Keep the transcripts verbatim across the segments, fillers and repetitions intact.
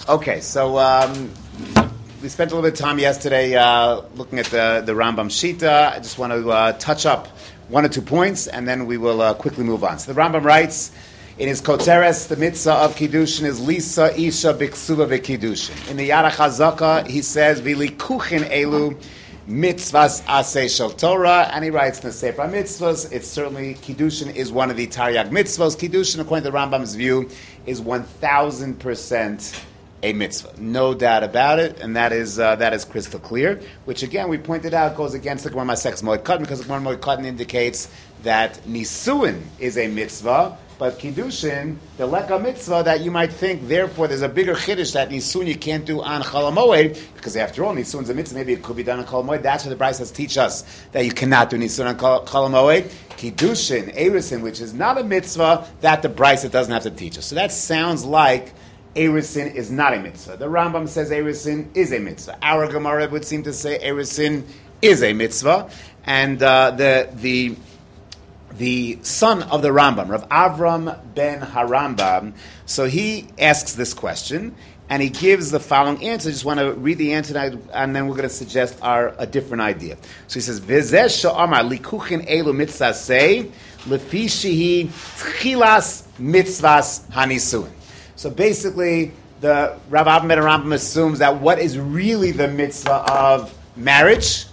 Okay, so um, we spent a little bit of time yesterday uh, looking at the, the Rambam Shita. I just want to uh, touch up one or two points, and then we will uh, quickly move on. So the Rambam writes in his Koteres, the mitzvah of Kiddushin is Lisa Isha Biksuva V'Kiddushin. In the Yara Chazaka, he says, V'likuchin elu mitzvahs aseh shel Torah, and he writes in the Sefer Mitzvahs, it's certainly, Kiddushin is one of the Taryag mitzvahs. Kiddushin, according to the Rambam's view, is one thousand percent a mitzvah, no doubt about it, and that is uh, that is crystal clear. Which again, we pointed out, goes against the Gemara Masechus Moed Katan, because the Gemara Moed Katan indicates that nisuin is a mitzvah, but kiddushin, the leka mitzvah, that you might think, therefore, there's a bigger chiddush that nisuin you can't do on Chol HaMoed, because after all, nisuin's a mitzvah. Maybe it could be done on Chol HaMoed. That's what the Brayos says teach us, that you cannot do nisuin on Chol HaMoed. Kiddushin, erisin, which is not a mitzvah, that the Brayos doesn't have to teach us. So that sounds like Erisin is not a mitzvah. The Rambam says Erisin is a mitzvah. Our Gemara would seem to say Erisin is a mitzvah. And uh, the the the son of the Rambam, Rav Avram ben Harambam, so he asks this question, and he gives the following answer. I just want to read the answer, and then we're going to suggest our a different idea. So he says, V'zeh she'amar likuchin elu mitzvah say, lefi shehi tchilas mitzvahs hanisuin. So basically, the Rav Avram ben Rambam assumes that what is really the mitzvah of marriage?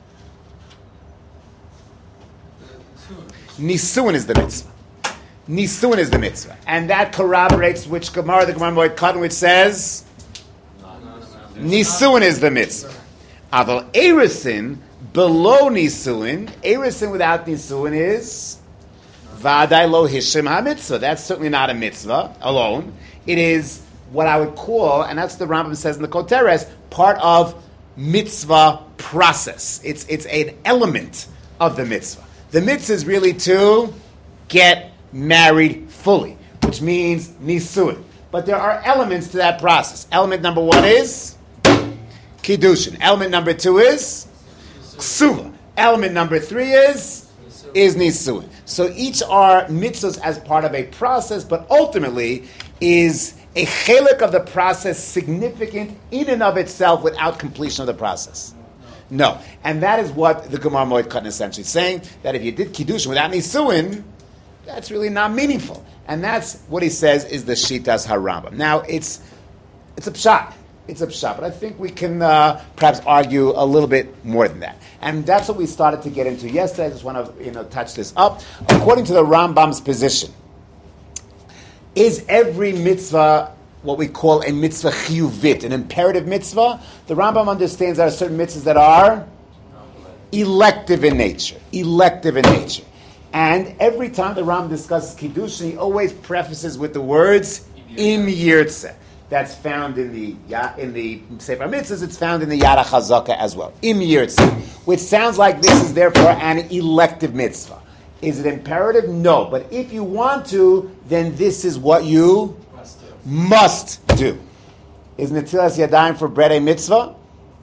Nisuin is the mitzvah. Nisuin is the mitzvah. And that corroborates which Gemara, the Gemara Moed Katan, which says Nisuin is the mitzvah. Aval Erisin, below Nisuin, Erisin without Nisuin is Vadai lo hishim ha-mitzvah. That's certainly not a mitzvah alone. It is what I would call, and that's what the Rambam says in the Koteres, part of mitzvah process. It's it's an element of the mitzvah. The mitzvah is really to get married fully, which means nisuin. But there are elements to that process. Element number one is kiddushin. Element number two is ksuva. Element number three is is nisuin. So each are mitzvahs as part of a process, but ultimately is a chelik of the process significant in and of itself without completion of the process? No. And that is what the Gemara Moed Katan is essentially saying, that if you did kiddushin without nisuin, that's really not meaningful. And that's what he says is the Shitas HaRambam. Now, it's it's a pshat. It's a pshat. But I think we can uh, perhaps argue a little bit more than that. And that's what we started to get into yesterday. I just want to you know touch this up. According to the Rambam's position, is every mitzvah what we call a mitzvah chiyuvit, an imperative mitzvah? The Rambam understands there are certain mitzvahs that are elective in nature. Elective in nature. And every time the Rambam discusses Kiddushin, he always prefaces with the words im yirtzeh. That's found in the in the Sefer Mitzvahs. It's found in the Yara Chazaka as well. Im yirtzeh, which sounds like this is therefore an elective mitzvah. Is it imperative? No. But if you want to, then this is what you must do. Must do. Is Netilas Yadayim for bread a mitzvah?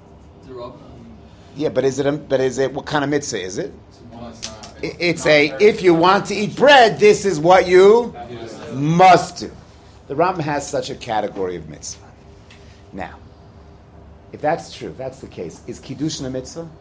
Yeah, but is it? A, but is it? What kind of mitzvah is it? It's a. If you want to eat bread, this is what you must do. The Rambam has such a category of mitzvah. Now, if that's true, if that's the case, is kiddushin a mitzvah?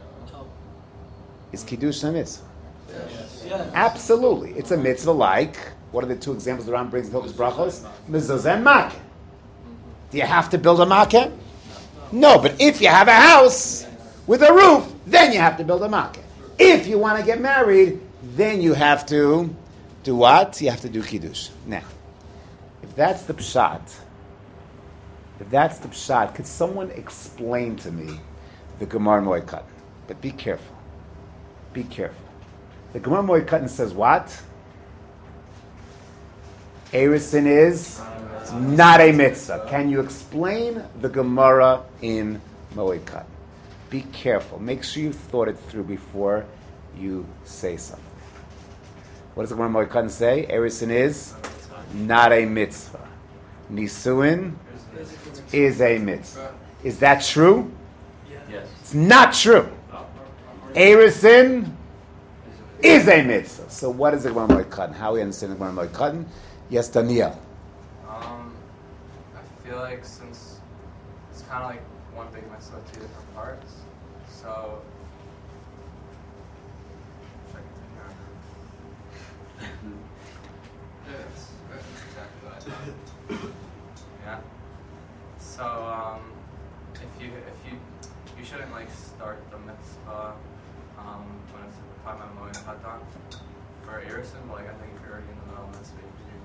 Is kiddushin a mitzvah? Yes. Yes. Absolutely. It's a mitzvah like, what are the two examples the Rambam brings in Hilchos Brachos? Mezuzah and makeh. Do you have to build a makeh? No, but if you have a house with a roof, then you have to build a makeh. If you want to get married, then you have to do what? You have to do kiddush. Now, if that's the pshat, if that's the pshat, could someone explain to me the Gemara Moed Katan? But be careful. Be careful. The Gemara Moed Katan says what? Erisin is not a mitzvah. Can you explain the Gemara in Moed Katan? Be careful. Make sure you thought it through before you say something. What does the Gemara Moed Katan say? Erisin is not a mitzvah. Nisuin is a mitzvah. Is that true? Yes. It's not true. Erisin is a mitzvah. So what is the Gemara Moed Katan? How we understand the Gemara Moed Katan? Yes, Daniel. Um, I feel feel like since it's kind of like one big mitzvah, two different parts, so. Yes, that's exactly what I thought. Yeah. So um, if you if you you shouldn't like start the mitzvah um when it's time I'm going to Hatan for Erison, but like I think if you're already in the middle of the mitzvah, you can do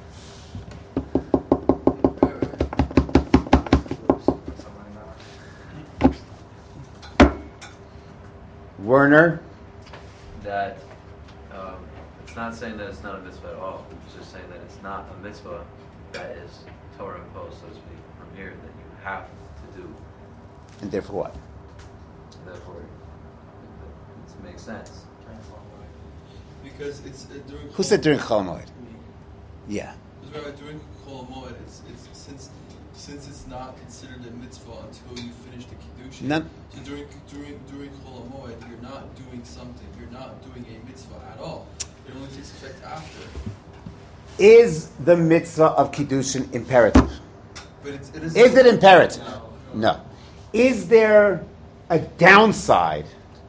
Mm-hmm. Werner? That um, it's not saying that it's not a mitzvah at all. It's just saying that it's not a mitzvah that is Torah imposed, so to speak, from here, that you have to do. And therefore what? Therefore, it, it makes sense. Because it's uh, during. Who said during Chol Moed? Yeah. Because right, during Chol Moed, it's it's since since it's not considered a mitzvah until you finish the kiddushin. None. So during during during Chol Moed, you're not doing something. You're not doing a mitzvah at all. It only takes effect after. Is the mitzvah of kiddushin imperative? But it's, it is. Is it imperative? No. No. Is there a downside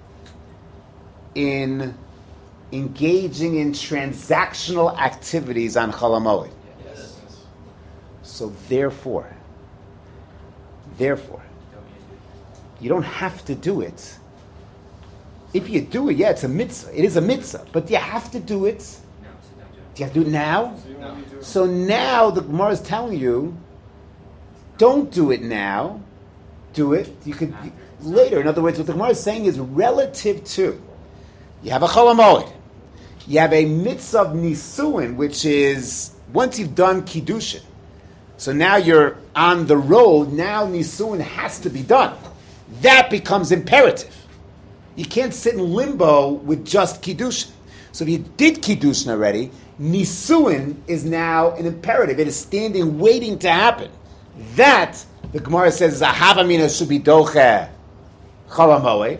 in engaging in transactional activities on Chol Hamoed? Yes. So therefore, therefore, you don't have to do it. If you do it, yeah, it's a mitzvah. It is a mitzvah. But do you have to do it? Do you have to do it now? No. So now the Gemara is telling you, don't do it now. Do it. You could later. In other words, what the Gemara is saying is relative to. You have a Chol Hamoed. You have a mitzvah of nisuin, which is once you've done kiddushin. So now you're on the road. Now nisuin has to be done. That becomes imperative. You can't sit in limbo with just kiddushin. So if you did kiddushin already, nisuin is now an imperative. It is standing, waiting to happen. That the Gemara says is a havamina should be doche Chol Hamoed.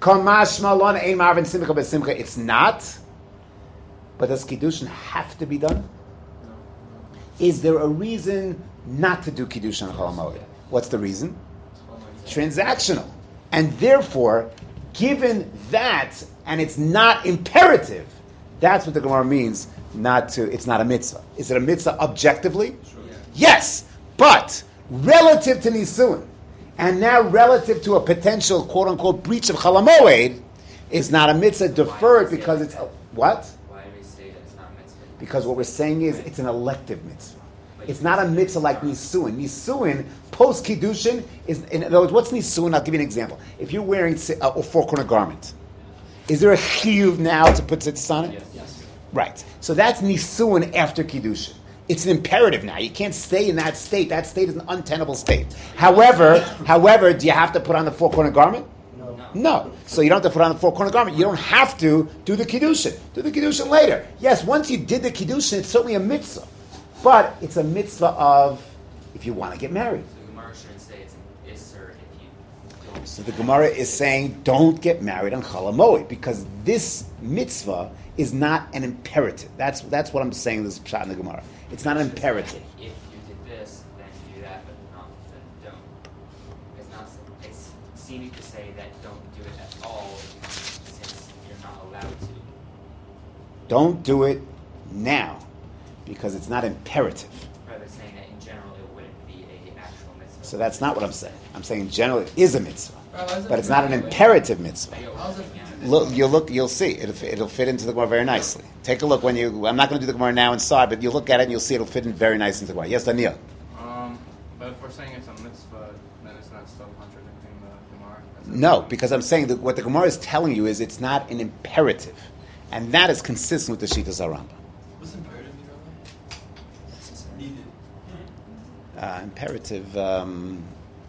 It's not. But does kiddushin have to be done? Is there a reason not to do kiddushin on Chol Hamoed? What's the reason? Transactional. And therefore, given that, and it's not imperative, that's what the Gemara means, not to, it's not a mitzvah. Is it a mitzvah objectively? Sure. Yes, but relative to Nisuin, and now relative to a potential quote-unquote breach of Chol Hamoed, is not a mitzvah deferred because it's, a, what? Why do we say that it's not a mitzvah? Because what we're saying is it's an elective mitzvah. It's not a mitzvah like Nisuin. Nisuin, post Kiddushin, is, in other words, what's Nisuin? I'll give you an example. If you're wearing a, a four-corner garment, is there a chiyuv now to put tzitzis on it? Yes. yes. Right. So that's Nisuin after Kiddushin. It's an imperative now. You can't stay in that state. That state is an untenable state. However, however, do you have to put on the four-corner garment? No. No. So you don't have to put on the four-corner garment. You don't have to do the Kiddushin. Do the Kiddushin later. Yes, once you did the Kiddushin, it's certainly a mitzvah. But it's a mitzvah of if you want to get married. So the Gemara shouldn't say it's an isser if you don't. So the Gemara is saying don't get married on Chol Hamoed because this mitzvah is not an imperative. That's that's what I'm saying. This pshat in the Gemara. It's not an imperative. If you did this, then you do that, but not then don't. It's not. It's seeming to say that don't do it at all since you're not allowed to. Don't do it now because it's not imperative. Rather saying that in general it wouldn't be a actual mitzvah. So that's not what I'm saying. I'm saying in general it is a mitzvah, Right, but it's not an imperative mitzvah. How's it? Look, you'll look, you'll see. It'll, it'll fit into the Gemara very nicely. Take a look when you. I'm not going to do the Gemara now inside, but you'll look at it and you'll see it'll fit in very nice into the Gemara. Yes, Daniel. Um, but if we're saying it's a mitzvah, then it's not still contradicting the Gemara? That's No, a- because I'm saying that what the Gemara is telling you is it's not an imperative, and that is consistent with the Shitas Rambam. What's imperative mean? Needed. Uh, imperative. Um,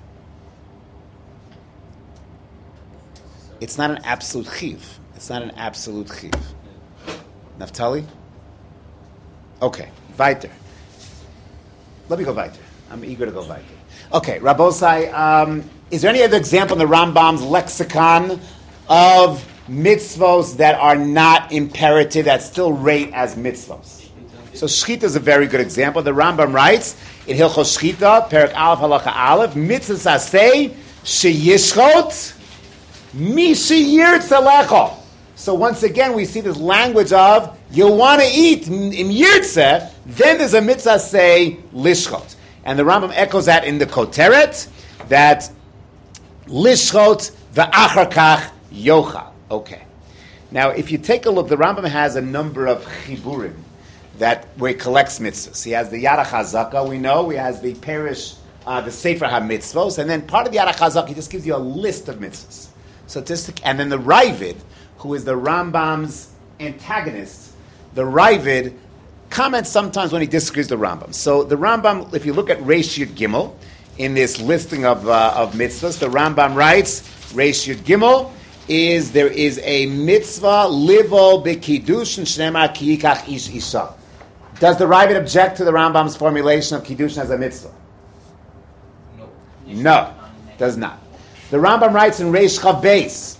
it's not an absolute chiv. It's not an absolute chiv. Naftali? Okay, weiter. Let me go weiter. I'm eager to go weiter. Okay, Rabosai, um, is there any other example in the Rambam's lexicon of mitzvos that are not imperative, that still rate as mitzvos? So Shechita is a very good example. The Rambam writes, in Hilchos Shchita, Perek Aleph Halacha Aleph, mitzvah aseh sheyishchot mi sheyirtze lecho. So once again, we see this language of you want to eat im yirtze, then there's a mitzvah say lishchot, and the Rambam echoes that in the Koteret that lishchot v'achar kach yochal. Okay. Now, if you take a look, the Rambam has a number of chiburim that where he collects mitzvahs. He has the Yad HaChazaka, we know. He has the Perish, uh, the Sefer HaMitzvos, and then part of the Yad HaChazaka, he just gives you a list of mitzvahs. So just to, and then the Ravid, who is the Rambam's antagonist, the Ravid comments sometimes when he disagrees with the Rambam. So the Rambam, if you look at Reish Yud Gimel, in this listing of uh, of mitzvahs, the Rambam writes, Reish Yud Gimel, is there is a mitzvah livo b'kiddushin shnema ki yikach ish isha. Does the Ravid object to the Rambam's formulation of kiddushin as a mitzvah? No. No, does not. The Rambam writes in Reish Chav Beis,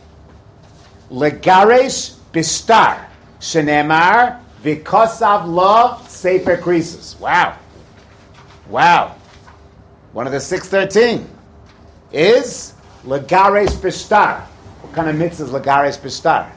legaresh bistar shenemar v'kosav lo sefer krisus. Wow, wow. One of the six thirteen is legaresh bistar. What kind of mitzvah is Lagares Bishtar?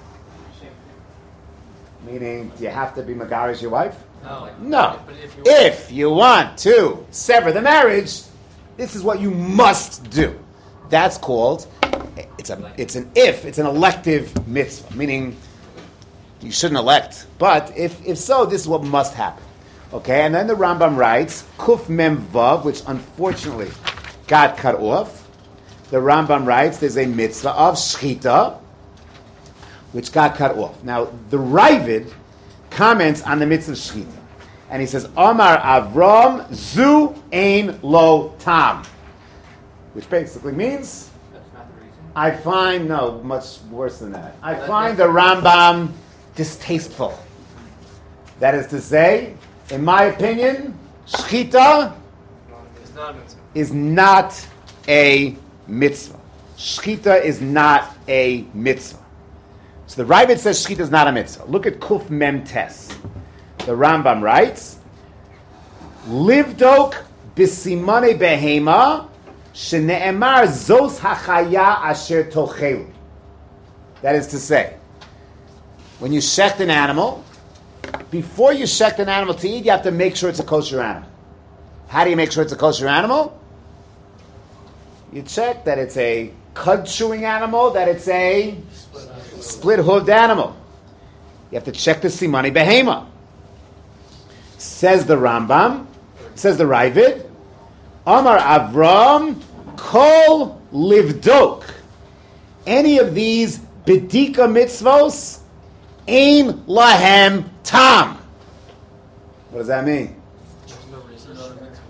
Meaning, do you have to be Magares your wife? No. No. But if you, If you want to sever the marriage, this is what you must do. That's called, it's a, it's an if, it's an elective mitzvah, meaning you shouldn't elect. But if, if so, this is what must happen. Okay, and then the Rambam writes, Kuf Mem Vav, which unfortunately got cut off. The Rambam writes there's a mitzvah of shchita, which got cut off. Now, the Ravid comments on the mitzvah of shchita, and he says, Omar Avram zu ein lo tam, which basically means, that's not the reason. I find, no, much worse than that. I find the Rambam distasteful. That is to say, in my opinion, shchita It's not a mitzvah. is not a mitzvah. Shchita is not a mitzvah. So the Ravid says shchita is not a mitzvah. Look at Kuf Mem Tes. The Rambam writes, Livdok b'simane behema shene'emar zos hachaya asher tochelu. That is to say, when you shecht an animal, before you shecht an animal to eat, you have to make sure it's a kosher animal. How do you make sure it's a kosher animal? You check that it's a cud-chewing animal, that it's a split-hooved animal. You have to check the simani behema. Says the Rambam, says the Ravid, Amar Avram, kol livdok. Any of these bedika mitzvos, ein lahem tam. What does that mean? There's no reason. Not a mitzvah.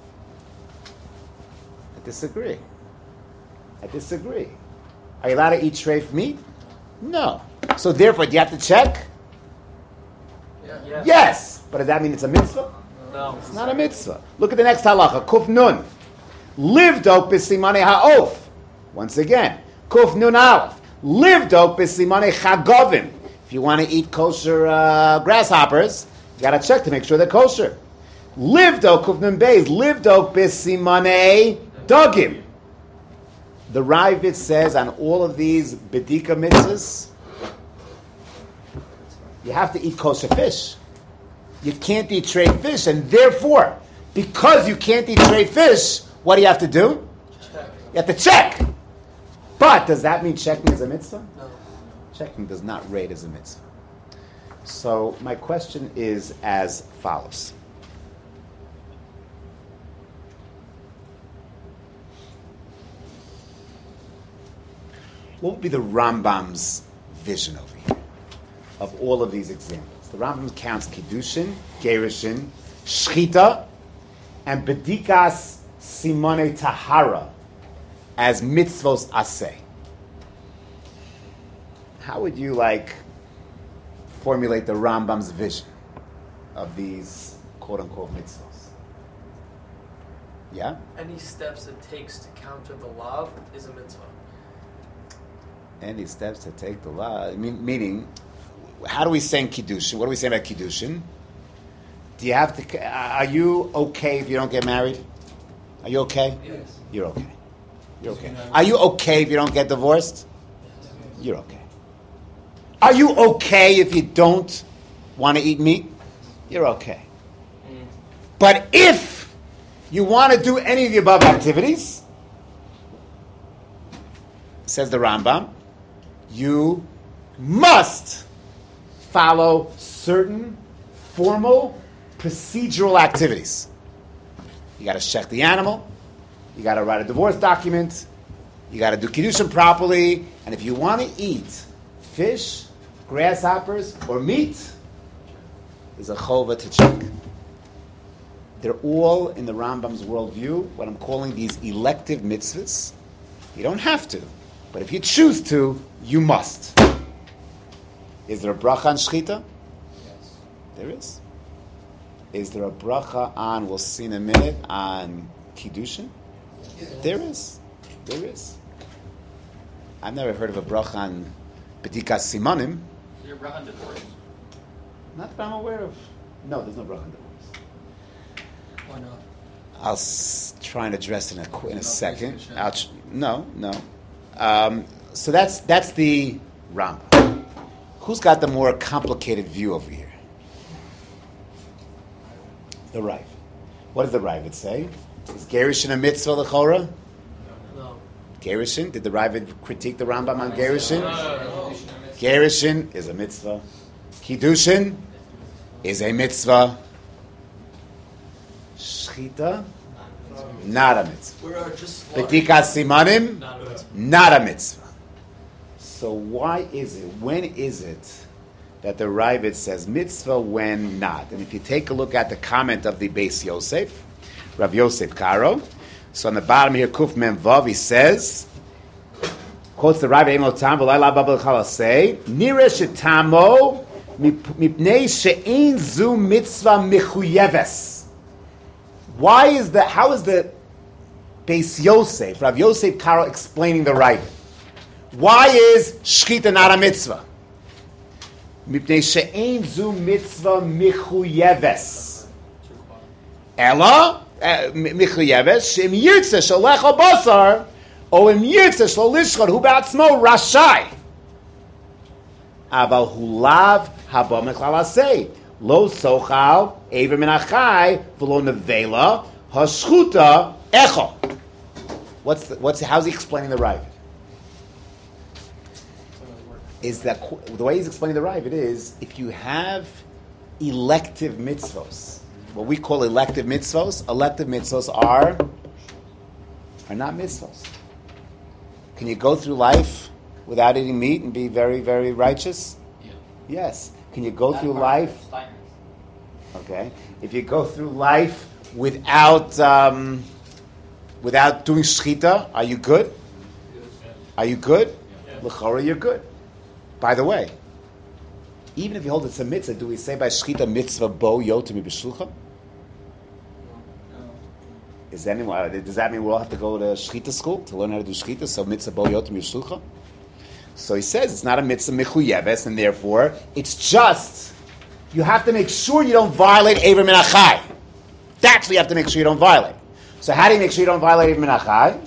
I disagree. I disagree. Are you allowed to eat treif meat? No. So therefore, do you have to check? Yeah. Yeah. Yes. But does that mean it's a mitzvah? No. It's not a mitzvah. Look at the next halacha. Kuf nun. Livdok b'simane ha'of. Once again. Kuf nun aleph. Livdok b'simane chagovim. If you want to eat kosher uh, grasshoppers, you got to check to make sure they're kosher. Livdok kuf nun beis. Livdok b'simane dogim. The Ravid says on all of these bedika mitzvahs, you have to eat kosher fish. You can't eat trade fish, and therefore, because you can't eat trade fish, what do you have to do? Check. You have to check. But does that mean checking is a mitzvah? No. Checking does not rate as a mitzvah. So my question is as follows. What would be the Rambam's vision over here of all of these examples? The Rambam counts Kiddushin, Gerushin, Shchita, and Bedikas Simone Tahara as mitzvos aseh. How would you like formulate the Rambam's vision of these quote-unquote mitzvos? Yeah? Any steps it takes to counter the law is a mitzvah. Any steps to take the law? I mean, meaning, how do we say in Kiddushin? What do we say about Kiddushin? Do you have to? Are you okay if you don't get married? Are you okay? Yes. You're okay. You're okay. Are you okay if you don't get divorced? You're okay. Are you okay if you don't want to eat meat? You're okay. But if you want to do any of the above activities, says the Rambam, you must follow certain formal procedural activities. You got to check the animal. You got to write a divorce document. You got to do kiddushin properly. And if you want to eat fish, grasshoppers, or meat, there's a chova to check. They're all in the Rambam's worldview, what I'm calling these elective mitzvahs. You don't have to, but if you choose to, you must. Is there a bracha on shechita? Yes. There is. Is there a bracha on, we'll see in a minute, on kiddushin? Yes. There is. There is. I've never heard of a bracha on bedikas simanim. Is there a bracha on divorce? Not that I'm aware of. No, there's no bracha on divorce. Why not? I'll s- try and address it in a, qu- in a Not second. facing the I'll tr- no, no. Um, so that's that's the Rambam. Who's got the more complicated view over here? The Rav. What does the Rav say? Is Gerushin a mitzvah l'chora? No. Gerushin? Did the Rav critique the Rambam on Gerushin? No. Gerushin is a mitzvah. Kiddushin is a mitzvah. Shechita, not a mitzvah. We're just Bedikas simanim, Not a mitzvah. not a mitzvah. So why is it, when is it that the Ravid says mitzvah when not? And if you take a look at the comment of the Beis Yosef, Rav Yosef Karo, so on the bottom here, Kuf Mem Vav, he says, quotes the Ravid Emo Tam, V'lai La Babel Chalasei, Nire Shetamo, Mipnei She'ein Zu Mitzvah Mechuyeves. Why is the, how is the Beis Yosef, Rav Yosef Karo explaining the right? Why is Shechita not a mitzvah? Mipnei she'ein zu mitzvah mechuyeves. Ella, mechuyeves, she'im yirtzeh sholech al basar, o im yirtzeh shlo lishchot hu ba'atzmo rashai. Aval hu lav haba mechlal asei. Lo sochal, ever min achai, v'lo nevela, haschuta echo. What's the, what's how's he explaining the right? Is that the way he's explaining the Rav? It is if you have elective mitzvos, what we call elective mitzvos. Elective mitzvos are are not mitzvos. Can you go through life without eating meat and be very, very righteous? Yeah. Yes. Can you go That through part life? of Steiners. Okay. If you go through life without um, without doing shechita, are you good? Are you good? L'chora, you're good. By the way, even if you hold it's a mitzvah, do we say by shechita mitzvah bo yotimi b'shlucha? Is that anyone? Does that mean we all have to go to shechita school to learn how to do shechita? So mitzvah bo yotimi b'shlucha. So he says it's not a mitzvah mechuyeves, and therefore it's just you have to make sure you don't violate Ever Min Achai. That's what you have to make sure you don't violate. So how do you make sure you don't violate Ever Min Achai?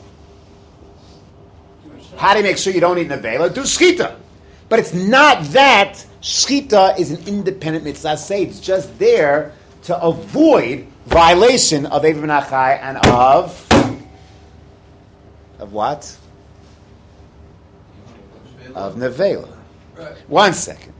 How do you make sure you don't eat nevela? Do shechita. But it's not that shechita is an independent mitzvah. Say it's just there to avoid violation of Ever Min Achai and of of what? Of nevela. Right. One second.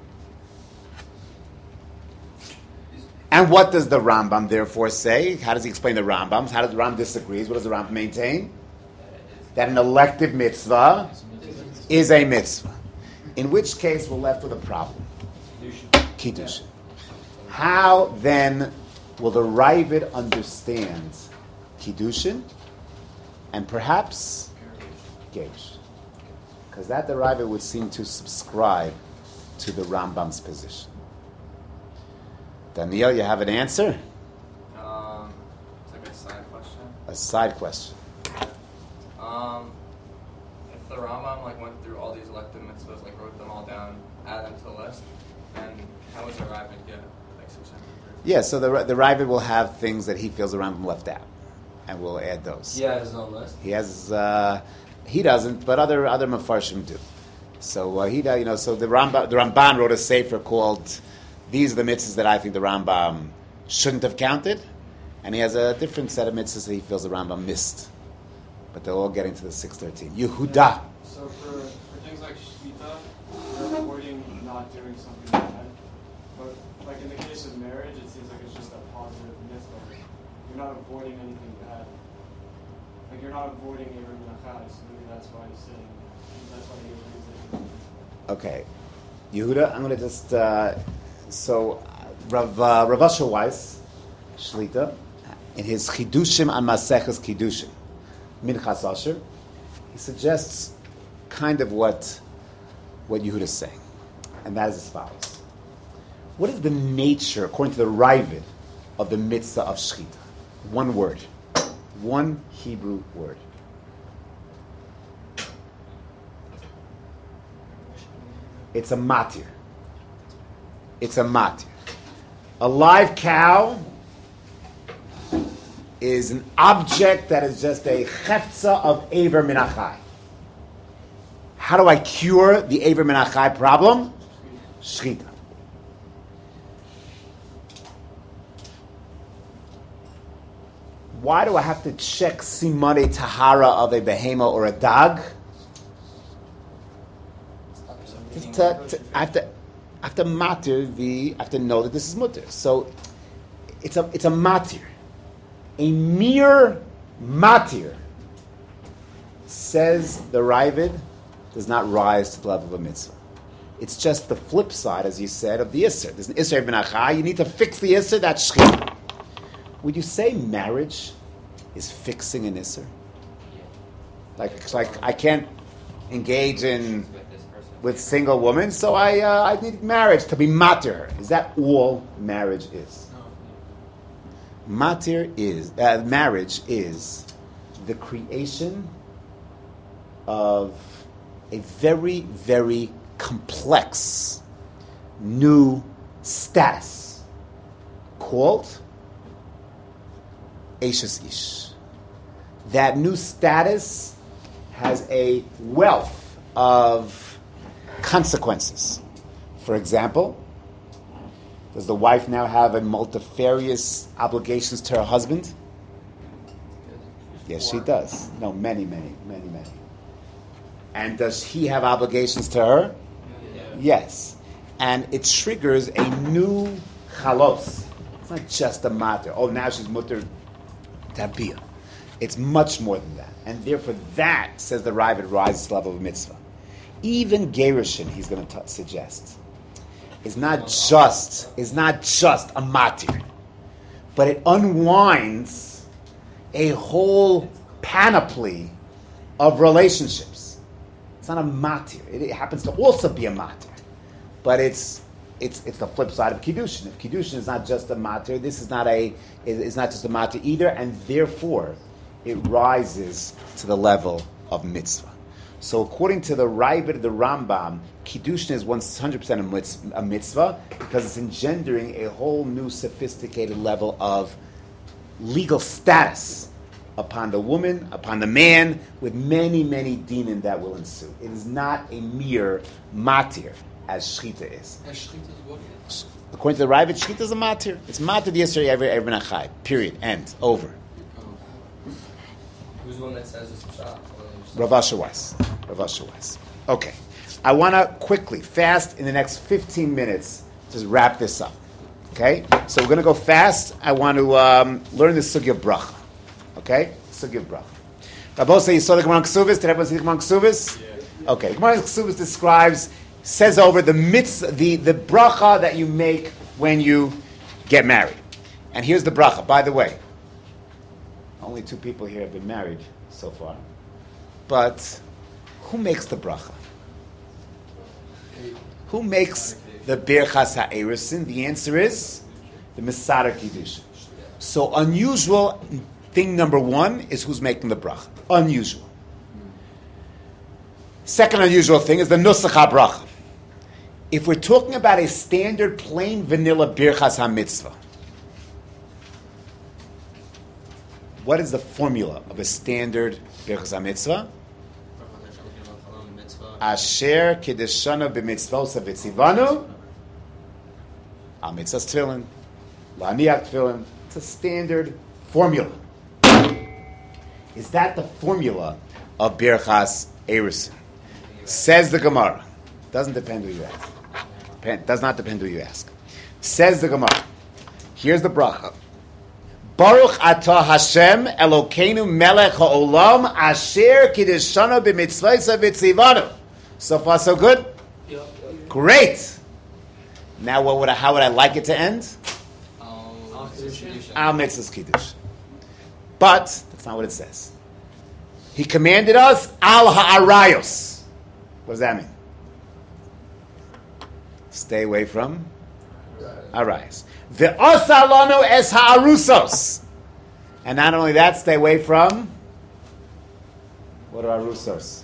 And what does the Rambam therefore say? How does he explain the Rambam? How does the Rambam disagree? What does the Rambam maintain? That an elective mitzvah is a mitzvah. In which case we're left with a problem. Kiddushin. How then will the Ravid understand Kiddushin and perhaps Gerush? Because that the Ravid would seem to subscribe to the Rambam's position. Daniel, you have an answer? Um, it's like a side question. A side question. Um, if the Rambam like went through all these elective mitzvahs, like wrote them all down, added them to the list, then how was the Ravid get like six hundred thirty? Yeah, so the the Ravid will have things that he feels the Rambam left out, and we'll add those. He has his own list. He has, uh, he doesn't, but other other Mefarshim do. So uh, he, does, you know, so the Rambam, the Ramban wrote a sefer called "These are the mitzvahs that I think the Rambam shouldn't have counted," and he has a different set of mitzvahs that he feels the Rambam missed. But they're all getting to the six thirteen. Yehuda. So for, for things like shmita, you're avoiding not doing something bad. But like in the case of marriage, it seems like it's just a positive mitzvah. You're not avoiding anything bad. Like you're not avoiding Eber Menachai, so maybe that's why he's saying, that's why he agrees that it's a mitzvah. Okay, Yehuda. I'm going to just uh, so Rav uh, Rav Asher Weiss Shlita in his Chidushim on Maseches Kiddushin Minchas Asher, he suggests kind of what what Yehuda is saying, and that is as follows: what is the nature, according to the Ravid, of the mitzvah of shchita? One word, one Hebrew word. It's a matir. It's a matir. A live cow is an object that is just a chefza of Eber Menachai. How do I cure the Eber Menachai problem? Shchita. Why do I have to check simone tahara of a behema or a dog? To, to, I have to, I have to matir the, I have to know that this is mutter. So it's a, it's a matir. A mere matir, says the Ravid, does not rise to the level of a mitzvah. It's just the flip side, as you said, of the Isser. There's an Isser ibn Achai. You need to fix the Isser, that's shchita. Would you say marriage is fixing an Isser? Like, like I can't engage in with single women, so I uh, I need marriage to be matir. Is that all marriage is? Matir is, uh, marriage is the creation of a very, very complex new status called Eishes Ish. That new status has a wealth of consequences. For example, does the wife now have a multifarious obligations to her husband? Yes, she does. No, many, many, many, many. And does he have obligations to her? Yeah. Yes. And it triggers a new chalos. It's not just a matter. Oh, now she's mutter tabiyah. It's much more than that. And therefore that, says the Ravid, rises to the level of mitzvah. Even gerushin, he's going to suggest, is not just is not just a matir, but it unwinds a whole panoply of relationships. It's not a matir. It, it happens to also be a matir, but it's it's it's the flip side of kiddushin. If kiddushin is not just a matir, this is not a is not just a matir either, and therefore it rises to the level of mitzvah. So according to the Ravid, the Rambam, Kiddushin is one hundred percent a mitzvah because it's engendering a whole new sophisticated level of legal status upon the woman, upon the man, with many, many dinim that will ensue. It is not a mere matir, as shchita is. And shchita is what? According to the Ravid, shchita is a matir. It's matir the Yisrael ever ever nachai. Period. End. Over. Who's the one that says it's shot? Rav Asher Weiss. Rav Asher Weiss. Okay. I want to quickly, fast, in the next fifteen minutes, just wrap this up. Okay? So we're going to go fast. I want to um, learn the Sugya of Bracha. Okay? Sugya of Bracha. Rabbi, you saw the Gemara Ksubis? Did everyone see the Gemara Ksubis? Yeah. Okay. The Gemara Ksubis describes, says over the mitzvah, the, the bracha that you make when you get married. And here's the bracha. By the way, only two people here have been married so far. But who makes the bracha? Who makes the Birchas HaErusin? The answer is the Mesader Kiddushin. So unusual thing number one is who's making the bracha. Unusual. Second unusual thing is the Nusach HaBracha. If we're talking about a standard plain vanilla Birchas HaMitzvah, What is the formula of a standard Birchas HaMitzvah? Asher Kiddushana b'mitzvos v'tzivanu al mitzvahs tefillin, la'aniach tefillin. It's a standard formula. Is that the formula of Birchas Erusin? Says the Gemara. Doesn't depend who you ask. Depend, does not depend who you ask. Says the Gemara. Here's the bracha. Baruch atah Hashem Elokeinu melech ha'olam asher kiddushana b'mitzvos v'tzivanu. So far, so good? Yeah. Great. Now, what would I, how would I like it to end? Al Al mitzvahs kiddush. But that's not what it says. He commanded us al ha'arayos. What does that mean? Stay away from arayos. Ve'osa lanu es ha'arusos. And not only that, stay away from what are arusos?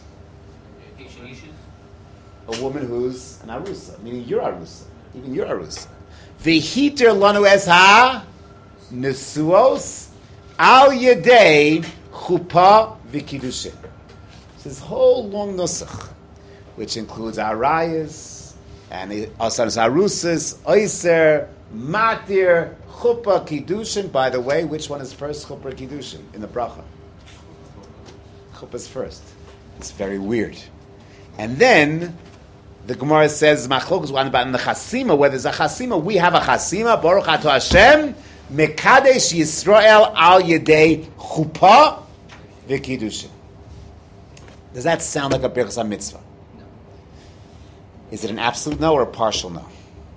A woman who's an arusa, meaning you're arusa. Even you're arusa. V'hiter lanu es ha nesuos al yedei chuppah v'kiddushin. This whole long nusach, which includes arayas and asaras arusas, oiser, matir, chuppah, kiddushin. By the way, which one is first, chuppah or kiddushin in the bracha? Chuppah is first. It's very weird. And then the Gemara says, "Machlokes one about in the chasima. Where there's a chasima, we have a chasima. Baruch atah Hashem, mekadesh Yisrael al yedei chuppah v'kiddushin." Does that sound like a Birchas HaMitzvah? No. Is it an absolute no or a partial no?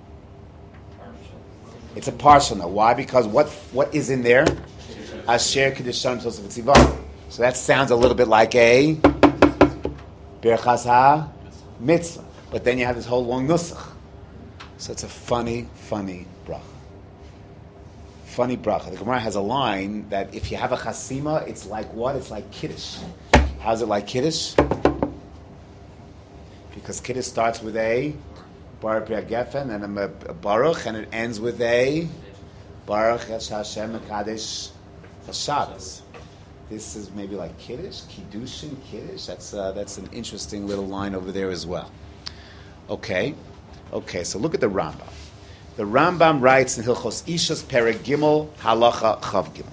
It's a partial no. Why? Because what what is in there? Asher Kiddushan Tosaf Tzivah. So that sounds a little bit like a Birchas HaMitzvah. But then you have this whole long nusach. So it's a funny, funny bracha. Funny bracha. The Gemara has a line that if you have a chasima, it's like what? It's like Kiddush. How's it like Kiddush? Because Kiddush starts with a Baruch Gefen and a, a Baruch, and it ends with a Baruch Es Hashem Mekadesh Hashabbos. This is maybe like Kiddush, Kiddushin, Kiddush. That's uh, that's an interesting little line over there as well. Okay, okay. So look at the Rambam. The Rambam writes in Hilchos Ishas Perek Gimel Halacha Chav Gimel.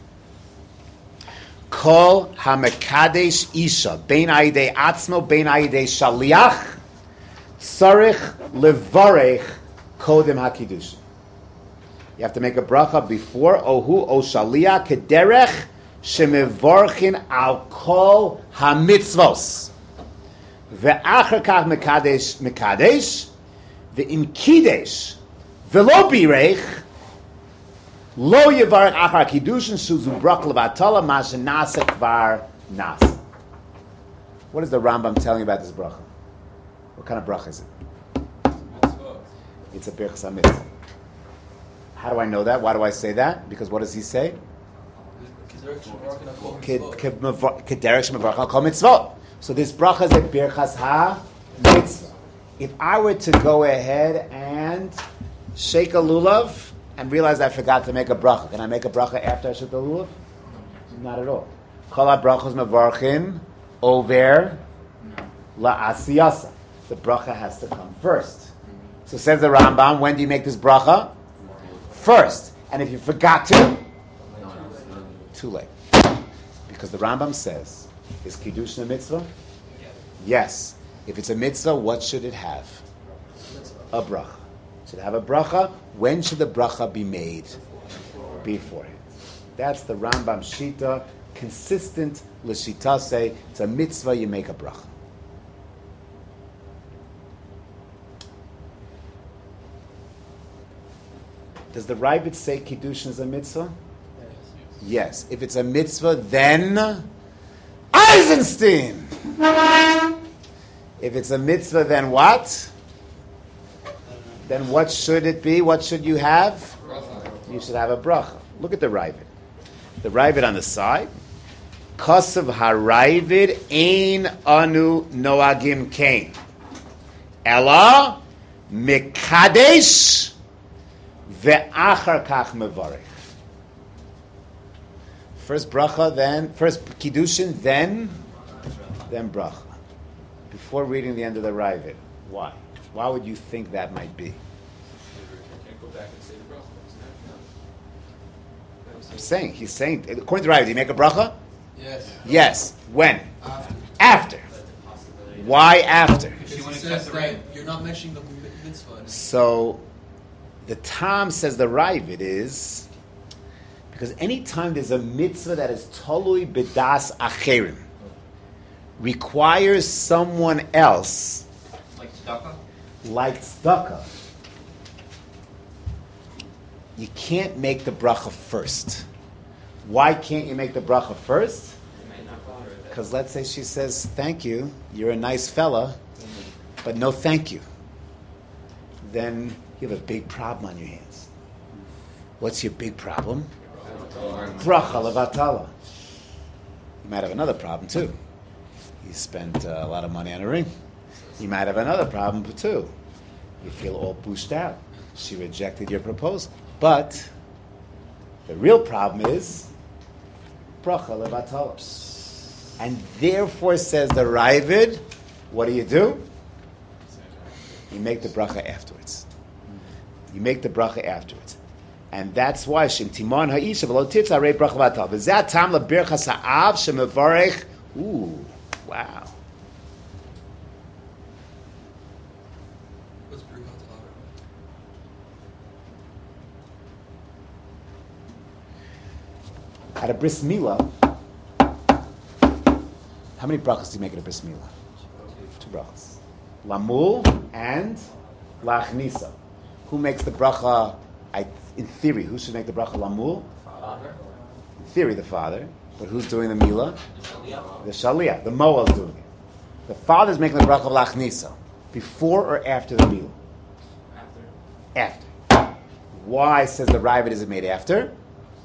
Kol hamekadesh isha bein ayidei atzmo bein ayidei shaliach sarich levarech kodem hakidush. You have to make a bracha before ohu o shaliach kederech shemevorchin al kol hamitzvos ve'achar kach mekadesh mekadesh ve'im kidesh ve'lo birech Lo yivarech achar kiddushin shuzu brach levatala mashenasa kvar nasa. What is the Rambam telling you about this bracha? What kind of bracha is it? It's a Birchas HaMitzvah. How do I know that? Why do I say that? Because what does he say? Kederech shemevarach al kol mitzvot. So this bracha is a Birchas HaMitzvah. If I were to go ahead and shake a lulav and realize I forgot to make a bracha, can I make a bracha after I shake the lulav? Not at all. Chol ha-brachos mevarchin over la'asiyasa. The bracha has to come first. So says the Rambam, when do you make this bracha? First. And if you forgot to, too late. Because the Rambam says, is Kiddushin a mitzvah? Yes. If it's a mitzvah, what should it have? A bracha. Should have a bracha. When should the bracha be made? Beforehand. That's the Rambam Shita, consistent l'shita say, it's a mitzvah, you make a bracha. Does the Rabbit say Kiddushin is a mitzvah? Yes. Yes. If it's a mitzvah, then Eisenstein! If it's a mitzvah, then what? Then what should it be? What should you have? Bracha. You should have a bracha. Look at the Ravid. The Ravid on the side. Kosav haravid ein anu noagim kain. Ella mikadesh ve'achar kach mevarech. First bracha, then first kiddushin, then then bracha. Before reading the end of the Ravid. Why? Why would you think that might be? Can't go back and say the bracha. I'm saying, he's saying, according to Ravid, do you make a bracha? Yes. Yes. When? After. After. Why after? Because he says that you're not mentioning the mitzvah. So, the Tom says the Ravid is because anytime there's a mitzvah that is tolui b'das acherim, requires someone else, Like tzedakah? like tzedakah, you can't make the bracha first. Why can't you make the bracha first? Because let's say she says, thank you, you're a nice fella, but no thank you. Then you have a big problem on your hands. What's your big problem? Bracha levatala. You might have another problem too. You spent uh, a lot of money on a ring. You might have another problem too. You feel all pushed out. She rejected your proposal. But the real problem is bracha levatala. And therefore, says the Ravid, what do you do? You make the bracha afterwards. You make the bracha afterwards. And that's why Shem Timon Ha'isha V'lo Tirtza Rei Bracha Vatal. V'zat Tam LaBirchas Ha'av Shemevarech. Ooh, wow. What's Birkat Ha'av? At a bris milah, how many brachas do you make at a bris milah? Two brachas. Lamul and Lachnisa. Who makes the bracha? I, in theory, who should make the bracha? Lamul? Father. In theory, the father. But who's doing the milah? The shaliach. The moel is doing it. The father's making the bracha of Lachnisa. Before or after the milah? After. After. Why, says the Ravid, is it made after?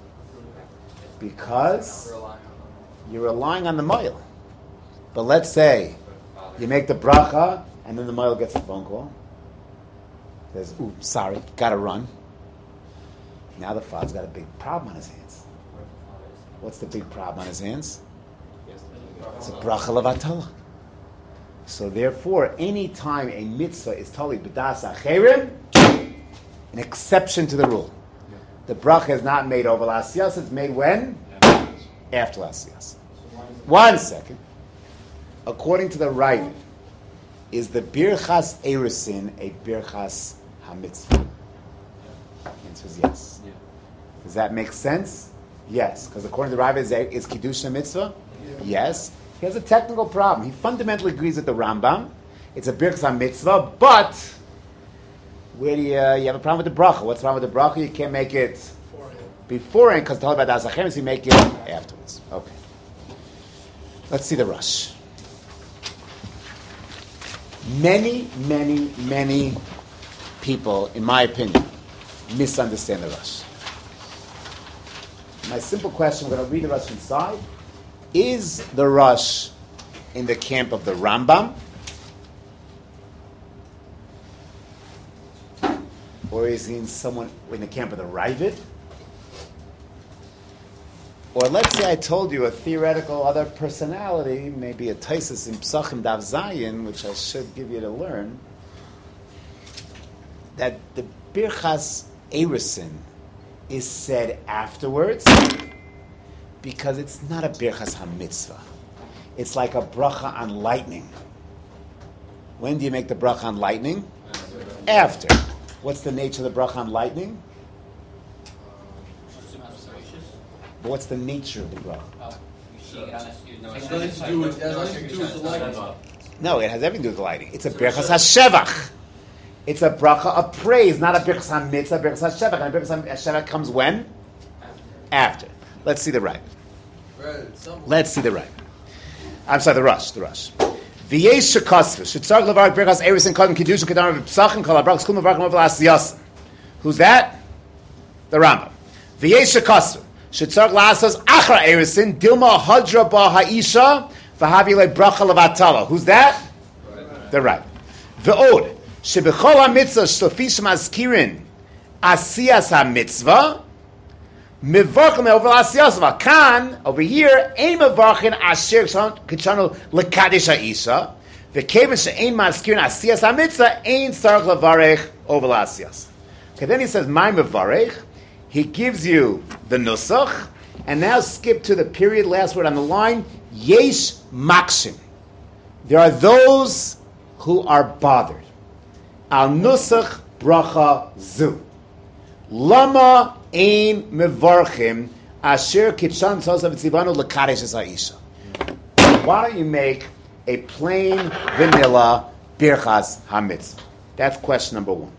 Because you're relying on the moel. But let's say you make the bracha, and then the moel gets a phone call. Says, ooh, sorry, gotta run. Now the father's got a big problem on his hands. What's the big problem on his hands? It's a bracha levatala. So therefore, any time a mitzvah is totally b'das acherim, an exception to the rule. The bracha is not made over l'asiyas, it's made when? After l'asiyas. One second. According to the Ravid, is the birchas erusin a birchas hamitzvah? The answer is yes. Yeah. Does that make sense? Yes, because according to the Ravid, is, is kiddush a mitzvah? Yeah. Yes. He has a technical problem. He fundamentally agrees with the Rambam. It's a birchas hamitzvah, but where do you, uh, you have a problem with the bracha? What's wrong with the bracha? You can't make it beforehand because talk about dasachem, so you make it afterwards. Okay. Let's see the rush. Many, many, many people, in my opinion, misunderstand the Rush. My simple question, we're going to read the Rush inside. Is the Rush in the camp of the Rambam? Or is he in someone in the camp of the Ravid? Or let's say I told you a theoretical other personality, maybe a Taisus in Psachim Dav Zayin, which I should give you to learn, that the Birchas Erusin is said afterwards because it's not a Birchas HaMitzvah. It's like a bracha on lightning. When do you make the bracha on lightning? After. What's the nature of the bracha on lightning? But what's the nature of the bracha? It has nothing to do with, it has nothing to do with the lighting. No, it has everything to do with the lighting. It's a birchas hashevach. It's a bracha of praise, not a birchas hamitzvah, birchas hashevach. And a birchas hashevach comes when? After. Let's see the right. Let's see the right. I'm sorry, the rush, the rush. V'yesh shekosvu shetzarch levar birchas erusin kodem kiddush kedar v'psachim kol habrachas kum levarchim over l'asiyas. Who's that? The Rambam. V'yesh shekosvu shetzarch la'asos achra erusin dilma hadra ba ha'isha v'havi le bracha levatala. Who's that? The right. V'od shebechol ha'mitzvah shlofish mazkirin asiyas ha'mitzvah Mivarchim over Asiyasva. Kan, over here, Ein Mivarchin Asher Kichanu Lekadesh Ha'isha. The Kevin She'ein Maskirin Asiyas HaMitzvah Ein Sarach Levarech over Asiyas. Okay, then he says, My Mivarech. He gives you the Nusach, and now skip to the period, last word on the line, Yesh Makshim. There are those who are bothered. Al Nusach Bracha Zu. Lama ein mevarchim asher kitchan tosav tzivanu lekadesh es ha'isha. Why don't you make a plain vanilla birchas hamitzvah? That's question number one.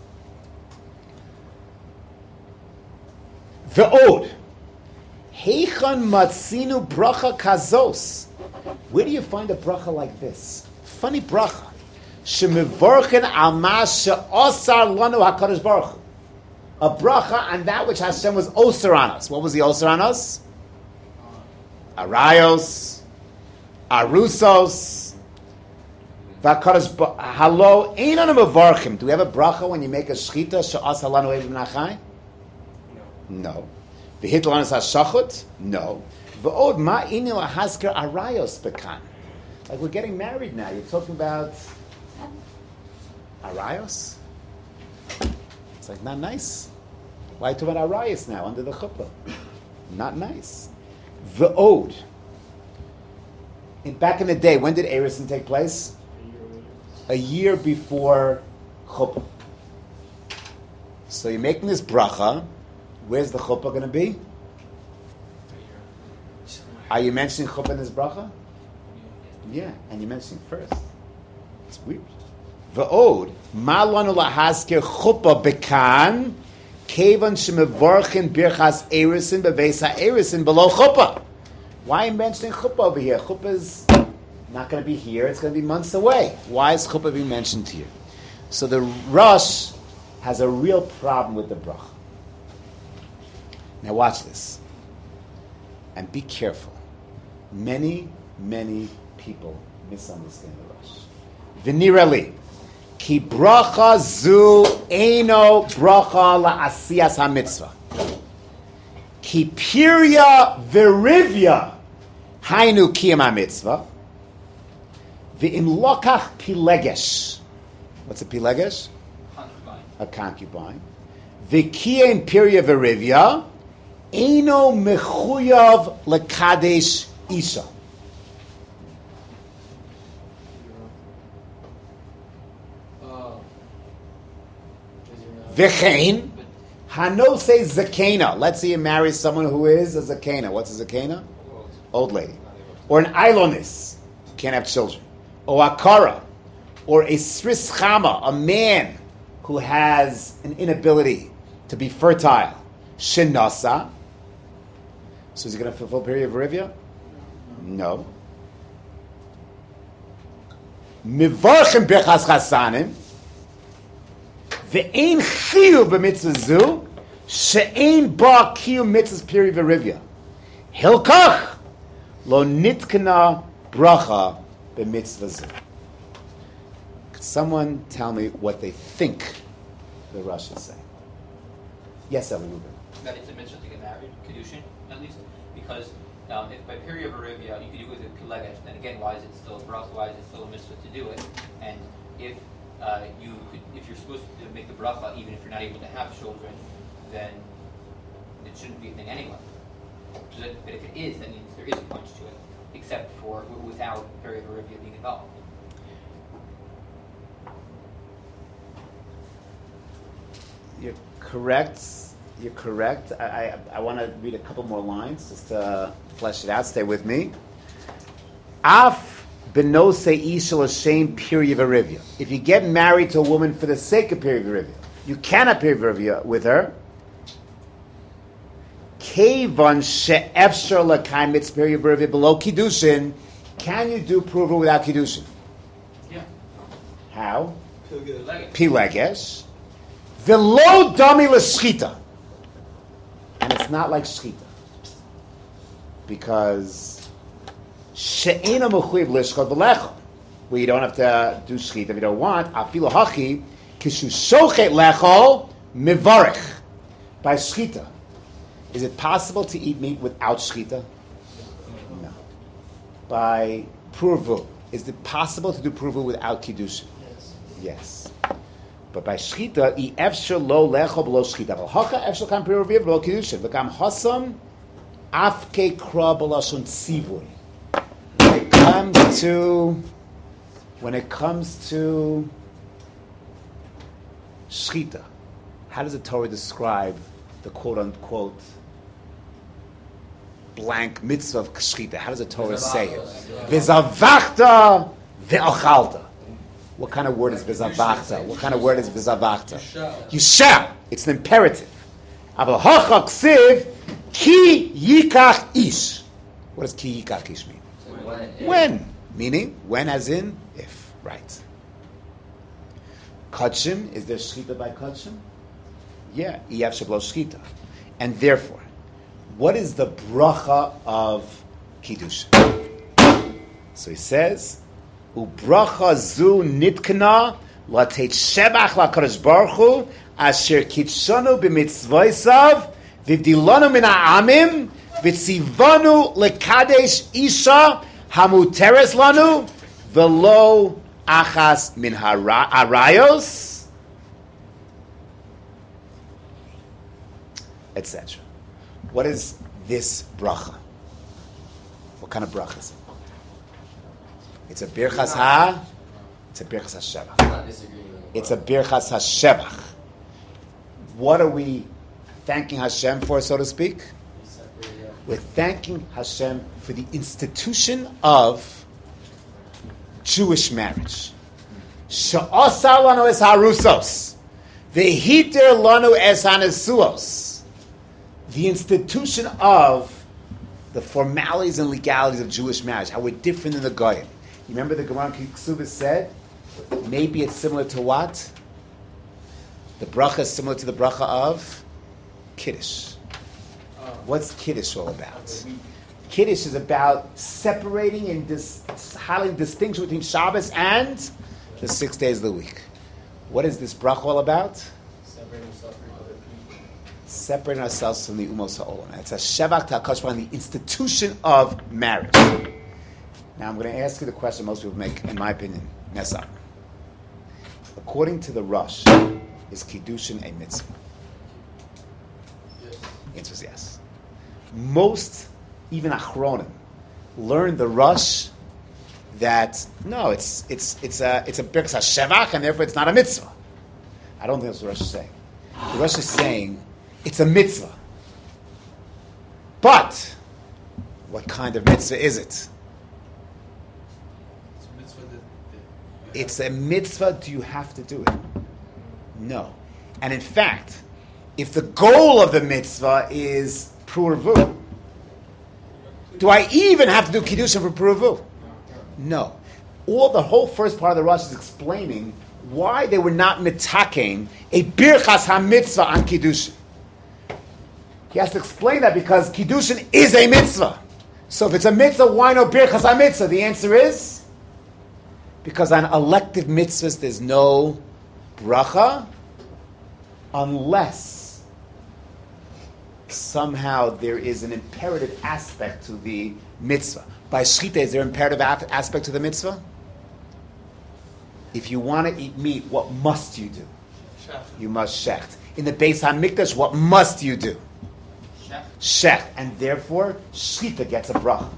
The ode. Heichan matzinu bracha kazos. Where do you find a bracha like this? Funny bracha. Shemivarchen al ma she'osar lanu hakadosh baruch hu. A bracha on that which Hashem was osir on us. What was the osir on us? Arayos, Arusos, Vakadosh Halo. Ain't on a mevarchim. Do we have a bracha when you make a shchita she'as halanu evim nachai? No. V'hit lanas hashachut? No. V'od ma ini lahasker arayos bekan. Like we're getting married now. You're talking about arayos? It's like not nice. Why talk about arayos now under the chuppah? Not nice. V'od. In, back in the day, when did Erusin take place? A year before chuppah. So you're making this bracha. Where's the chuppah going to be? Are you mentioning chuppah in this bracha? Yeah, and you're mentioning first. It's weird. V'od, ma lanu lahasker chuppah bekan, kevan shemevarchin birchas Erusin beveis ha'erusin below chuppah. Why are you mentioning chuppah over here? Chuppah is not going to be here. It's going to be months away. Why is chuppah being mentioned here? So the Rosh has a real problem with the bracha. Now watch this. And be careful. Many, many people misunderstand the Rosh. V'nirali. Ki bracha zu eino bracha la'asiyas hamitzvah. Ki pirya v'rivya hainu kiyam hamitzvah. V'im lokach pilegesh. What's a pilegesh? Concubine. A concubine. V'kiyam pirya v'rivya eino mechuyav lekadesh isha. V'chein, hanose zakena. Let's say you marry someone who is a zakena. What's a zakena? Old lady. Or an ailonis. Can't have children. Or akara. Or a srischama, a man who has an inability to be fertile. Shenasa. So is he going to fulfill period of Rivya? No. Mivarchim bechas chasanim. Ve'ein chiyuv b'mitzvah zu, she'ein ba kiyuv mitzvahs piri v'rivya. Hilkach lo nitkana bracha b'mitzvah zu. Could someone tell me what they think the Rosh is saying? Yes, Eli Ruben. That it's a mitzvah to get married, kedushin, at least, because um, if by piri of Arivia you could do it with a pilegesh, then again, why is it still a bracha? Why is it still a mitzvah to do it? And if Uh, you could, if you're supposed to make the bracha, even if you're not able to have children, then it shouldn't be a thing anyway. But if it is, that means there is a punch to it, except for without period of Arivia being involved. You're correct. You're correct. I, I, I want to read a couple more lines just to flesh it out. Stay with me. Af. If you get married to a woman for the sake of period of you cannot period of with her. Below kiddushin, can you do pruva without kiddushin? Yeah. How? Pilegesh. Pilegesh. Velo dami l'shchita, and it's not like shchita because. She'ena mechuyev lishchot b'lecha, where you don't have to do shchita if you don't want. Afilu hachi kishu shochet lechol mivarich by shchita. Is it possible to eat meat without shchita? No. By pruvu, is it possible to do pruvu without kiddush? Yes. Yes. But by shchita, I efshar lo lecho below shchita. But haka efshar kam pruvu below kiddush. V'kam hasam afke kra belashon tzivui. When it comes to, when it comes to shchita, how does the Torah describe the quote-unquote blank mitzvah of shchita? How does the Torah say it? V'zavachta ve'ochalta. What kind of word is v'zavachta? What kind of word is v'zavachta? You shall. It's an imperative. Aval hacha ksiv ki yikach ish. What does ki yikach ish mean? When? When. Meaning, when as in, if. Right. Kachim, is there shchita by kachim? Yeah. Iyav shablo shchita. And therefore, what is the bracha of kiddush? So he says, "Ubracha zu nitkana latet shebach lakadosh baruch hu asher kitshanu b'mitzvoisav v'vdilanu min ha'amim v'tzivanu lekadesh isha hamuteres lanu v'lo achas min harayos," et cetera. What is this bracha? What kind of bracha is it? It's a birchas ha. It's a birchas hashevach. I'm not disagreeing with it. It's a birchas hashevach. What are we thanking Hashem for, so to speak? We're thanking Hashem for the institution of Jewish marriage. She'asa lanu es harusos, v'hiter lanu es hanesuos. The institution of the formalities and legalities of Jewish marriage, how we're different than the Goyim. You remember the Gemara Ksuba said, maybe it's similar to what? The bracha is similar to the bracha of Kiddush. What's Kiddush all about? Kiddush is about separating and dis- highlighting distinction between Shabbos and the six days of the week. What is this bracha all about? Separating ourselves from the Umos HaOlam. It's a Shevach Ta'akash on the institution of marriage. Now I'm going to ask you the question most people make, in my opinion, mess up. According to the Rosh, is Kiddushin a mitzvah? Yes. The answer is yes. Most, even Achronim, learn the Rosh that no, it's it's it's a it's a birchas hashevach, and therefore it's not a mitzvah. I don't think that's what the Rosh is saying. The Rosh is saying it's a mitzvah. But what kind of mitzvah is it? It's a mitzvah that, that you It's a mitzvah. Do you have to do it? No. And in fact, if the goal of the mitzvah is pruvu, do I even have to do kiddushin for pruvu? No. All the whole first part of the Rosh is explaining why they were not mitaking a birchas ha-mitzvah on kiddushin. He has to explain that because kiddushin is a mitzvah. So if it's a mitzvah, why no birchas ha-mitzvah? The answer is because on elective mitzvahs there's no bracha unless somehow there is an imperative aspect to the mitzvah. By shchita, is there an imperative a- aspect to the mitzvah? If you want to eat meat, what must you do? Shech. You must shecht. In the Beis HaMikdash, what must you do? Shech. Shecht. And therefore, shchita gets a bracha.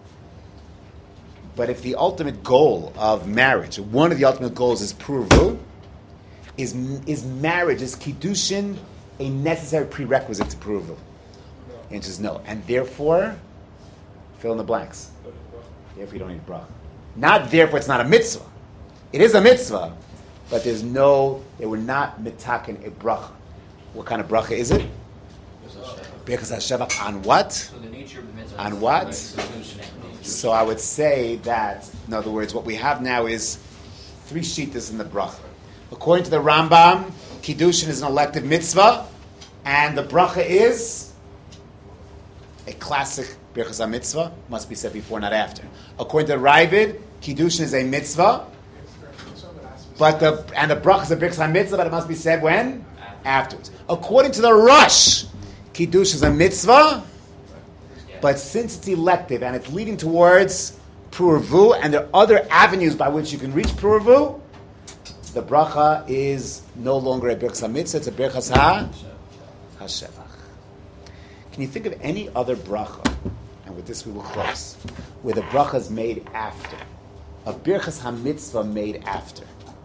But if the ultimate goal of marriage, one of the ultimate goals is pruvu, is, is marriage, is kiddushin, a necessary prerequisite to pruvu? The answer is no. And therefore, fill in the blanks. Therefore you don't need bracha. Not therefore it's not a mitzvah. It is a mitzvah, but there's no, they were not mitaken a bracha. What kind of bracha is it? Birchas hashevach on what? So the nature of the mitzvah. On what? So I would say that, in other words, what we have now is three shittas in the bracha. According to the Rambam, kiddushin is an elective mitzvah, and the bracha is a classic birchas ha-mitzvah, must be said before, not after. According to the Ravid, kiddushin is a mitzvah, but the and the bracha is a birchas ha-mitzvah, but it must be said when? Afterwards. According to the Rosh, Kiddush is a mitzvah, but since it's elective and it's leading towards Puravu, and there are other avenues by which you can reach Puravu, the bracha is no longer a birchas hamitzvah, it's a birchas ha hashevach. Can you think of any other bracha, and with this we will close, where the bracha is made after? A birchas hamitzvah made after.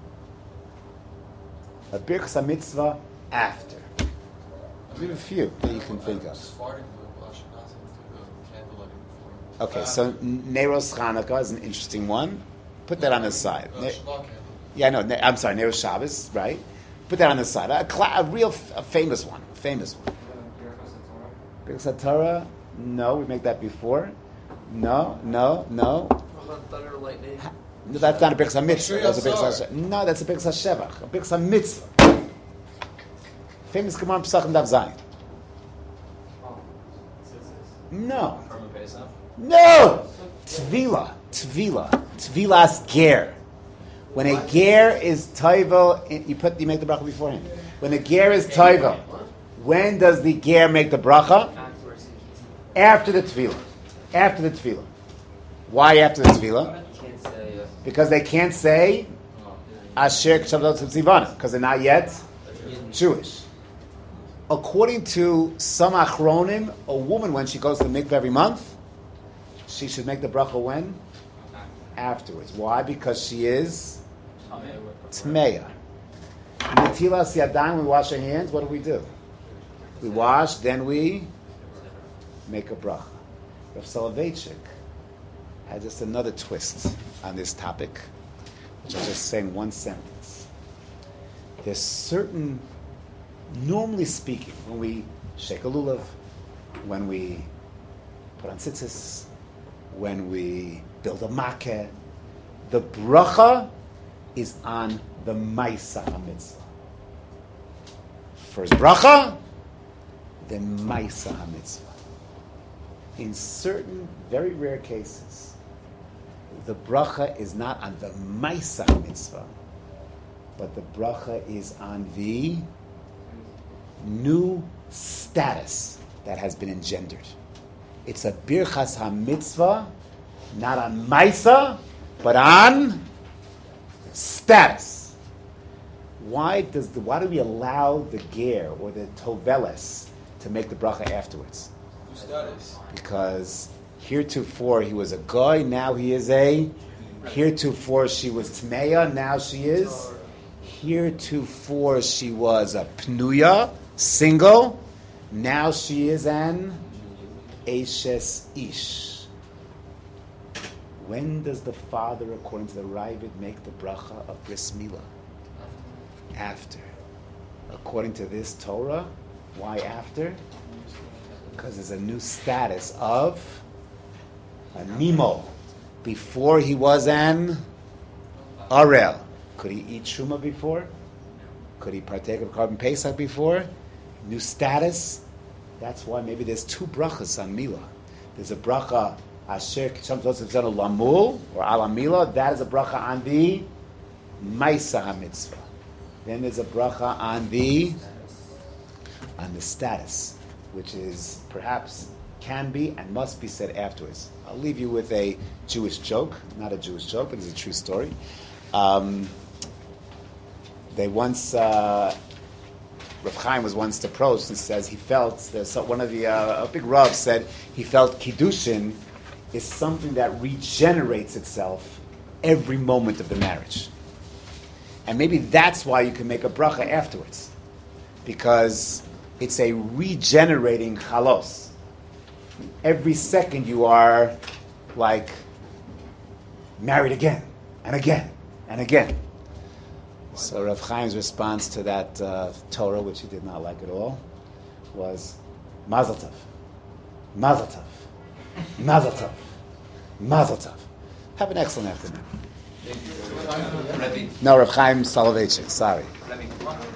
A birchas hamitzvah after. Give a few that you can think of. Okay, so Neiros Chanukah is an interesting one. Put that on the side. Ne- yeah, no, ne- I'm sorry, Neiros Shabbos, right? Put that on the side. A, cla- a real, f- a famous one. Famous one. Birchas HaTorah? No, we make that before. No, no, no. Thunder, lightning. No, that's not a Birchas HaMitzvah. That's a Birchas HaShevach. No, that's a Birchas HaShevach. A Birchas HaMitzvah. Famous Gemara Pesachim Daf Zayin. No. From a Pesach? No! Tvila. Tvila. Tvilas ger. When a ger is toivel, you put you make the bracha beforehand. When a ger is toivel, when does the ger make the bracha? After the tvila. After the tvila. Why after the tvila? Because they can't say Asher Kshavdot Tzivana, because they're not yet Jewish. According to some achronim, a woman, when she goes to the mikveh every month, she should make the bracha when? Afterwards. Why? Because she is Tmeya. Netilas Yadayim, we wash our hands, what do we do? We wash, then we make a bracha. Rav Soloveitchik had just another twist on this topic, which I'll just say in one sentence. There's certain, normally speaking, when we shake a lulav, when we put on tzitzis, when we build a makeh, the bracha is on the Maisa HaMitzvah. First bracha, then Maisa HaMitzvah. In certain very rare cases, the bracha is not on the Maisa HaMitzvah, but the bracha is on the new status that has been engendered. It's a birchas ha-mitzvah, not on Maisa, but on status. Why does the why do we allow the ger or the toveles to make the bracha afterwards? Status. Because heretofore he was a guy, now he is a. Heretofore she was tmeya, now she is. Heretofore she was a pnuya, single, now she is an Eshes Ish. When does the father, according to the Ravid, make the bracha of Bris Milah? After. According to this Torah, why after? Because there's a new status of a Nimo. Before he was an Arel. Could he eat Shuma before? Could he partake of Carbon Pesach before? New status. That's why maybe there's two brachas on Milah. There's a bracha Asher K'sham Tzotzetzenu Lamul or Ala Milah. That is a bracha on the Maisa HaMitzvah. Then there's a bracha on the on the status, which is perhaps can be and must be said afterwards. I'll leave you with a Jewish joke, not a Jewish joke, but it's a true story. Um, they once. Uh, Rav Chaim was once approached and says he felt, there's one of the, uh, a big Rav said he felt Kiddushin is something that regenerates itself every moment of the marriage. And maybe that's why you can make a bracha afterwards. Because it's a regenerating chalos. Every second you are like married again and again and again. So Rav Chaim's response to that uh, Torah, which he did not like at all, was Mazel Tov, Mazel Tov, Mazel Tov, Mazel Tov. Have an excellent afternoon. Rebbe. No, Rav Chaim Soloveitchik, sorry. Rebbe.